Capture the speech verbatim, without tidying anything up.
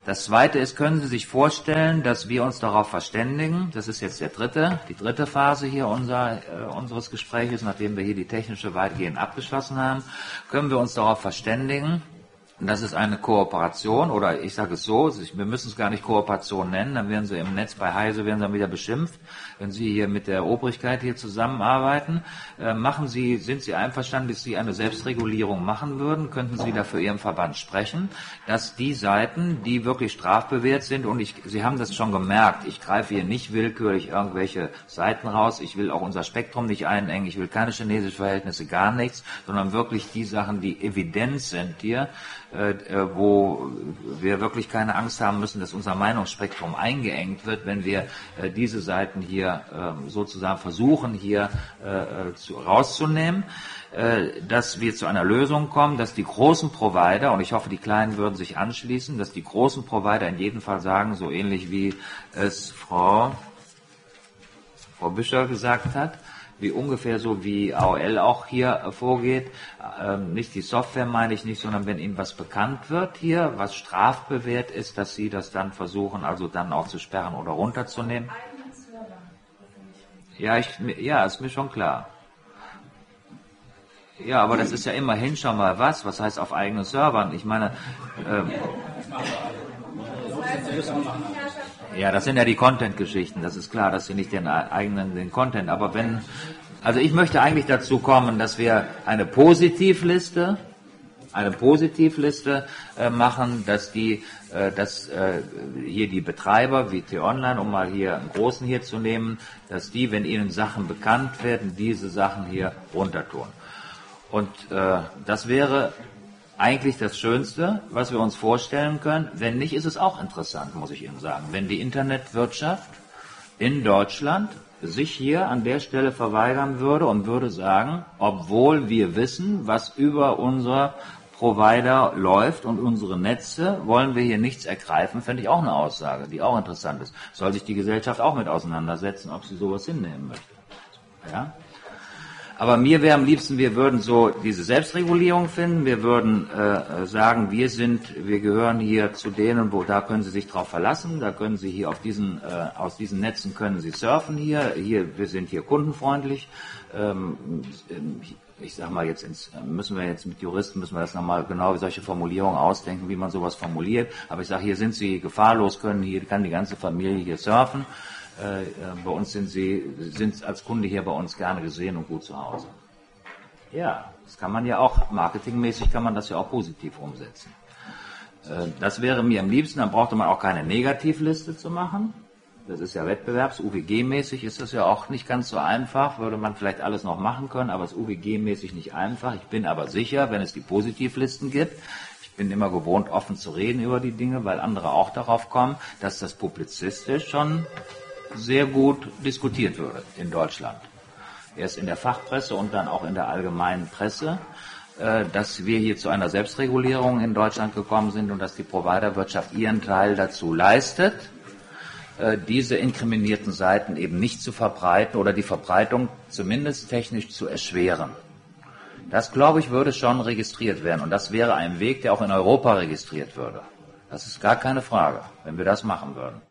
Das Zweite ist, können Sie sich vorstellen, dass wir uns darauf verständigen, das ist jetzt der dritte, die dritte Phase hier unser, äh, unseres Gespräches, nachdem wir hier die technische weitgehend abgeschlossen haben, können wir uns darauf verständigen, das ist eine Kooperation, oder ich sage es so, wir müssen es gar nicht Kooperation nennen, dann werden Sie im Netz bei Heise werden Sie dann wieder beschimpft, wenn Sie hier mit der Obrigkeit hier zusammenarbeiten. Äh, machen Sie, sind Sie einverstanden, dass Sie eine Selbstregulierung machen würden? Könnten Sie da für Ihren Verband sprechen, dass die Seiten, die wirklich strafbewehrt sind, und ich, Sie haben das schon gemerkt, ich greife hier nicht willkürlich irgendwelche Seiten raus, ich will auch unser Spektrum nicht einengen, ich will keine chinesischen Verhältnisse, gar nichts, sondern wirklich die Sachen, die Evidenz sind hier, wo wir wirklich keine Angst haben müssen, dass unser Meinungsspektrum eingeengt wird, wenn wir diese Seiten hier sozusagen versuchen, hier rauszunehmen, dass wir zu einer Lösung kommen, dass die großen Provider, und ich hoffe, die Kleinen würden sich anschließen, dass die großen Provider in jedem Fall sagen, so ähnlich wie es Frau, Frau Büscher gesagt hat, wie ungefähr so wie A O L auch hier vorgeht, ähm, nicht die Software meine ich nicht, sondern wenn Ihnen was bekannt wird hier, was strafbewehrt ist, dass Sie das dann versuchen, also dann auch zu sperren oder runterzunehmen. Ja, ich, ja, ist mir schon klar. Ja, aber das ist ja immerhin schon mal was, was heißt auf eigenen Servern? Ich meine, ähm, ja, das sind ja die Content-Geschichten, das ist klar, dass Sie nicht den eigenen, den Content, aber wenn, also ich möchte eigentlich dazu kommen, dass wir eine Positivliste, eine Positivliste äh, machen, dass die, äh, dass äh, hier die Betreiber wie T-Online, um mal hier einen großen hier zu nehmen, dass die, wenn ihnen Sachen bekannt werden, diese Sachen hier runtertun. Und äh, das wäre eigentlich das Schönste, was wir uns vorstellen können. Wenn nicht, ist es auch interessant, muss ich Ihnen sagen. Wenn die Internetwirtschaft in Deutschland sich hier an der Stelle verweigern würde und würde sagen, obwohl wir wissen, was über unser Provider läuft und unsere Netze, wollen wir hier nichts ergreifen, fände ich auch eine Aussage, die auch interessant ist. Soll sich die Gesellschaft auch mit auseinandersetzen, ob sie sowas hinnehmen möchte. Ja? Aber mir wäre am liebsten, wir würden so diese Selbstregulierung finden, wir würden äh, sagen, wir sind, wir gehören hier zu denen, wo da können Sie sich drauf verlassen, da können Sie hier auf diesen, äh, aus diesen Netzen können Sie surfen hier, hier, wir sind hier kundenfreundlich. Ähm, ich sag mal, jetzt ins, müssen wir jetzt mit Juristen, müssen wir das nochmal genau solche Formulierungen ausdenken, wie man sowas formuliert. Aber ich sage, hier sind Sie gefahrlos, können hier, kann die ganze Familie hier surfen. Äh, bei uns sind Sie, sind als Kunde hier bei uns gerne gesehen und gut zu Hause. Ja, das kann man ja auch, marketingmäßig kann man das ja auch positiv umsetzen. Äh, das wäre mir am liebsten, dann brauchte man auch keine Negativliste zu machen. Das ist ja wettbewerbs-U W G-mäßig ist das ja auch nicht ganz so einfach, würde man vielleicht alles noch machen können, aber es ist U W G-mäßig nicht einfach. Ich bin aber sicher, wenn es die Positivlisten gibt, ich bin immer gewohnt, offen zu reden über die Dinge, weil andere auch darauf kommen, dass das publizistisch schon sehr gut diskutiert würde in Deutschland. Erst in der Fachpresse und dann auch in der allgemeinen Presse, dass wir hier zu einer Selbstregulierung in Deutschland gekommen sind und dass die Providerwirtschaft ihren Teil dazu leistet, diese inkriminierten Seiten eben nicht zu verbreiten oder die Verbreitung zumindest technisch zu erschweren. Das, glaube ich, würde schon registriert werden und das wäre ein Weg, der auch in Europa registriert würde. Das ist gar keine Frage, wenn wir das machen würden.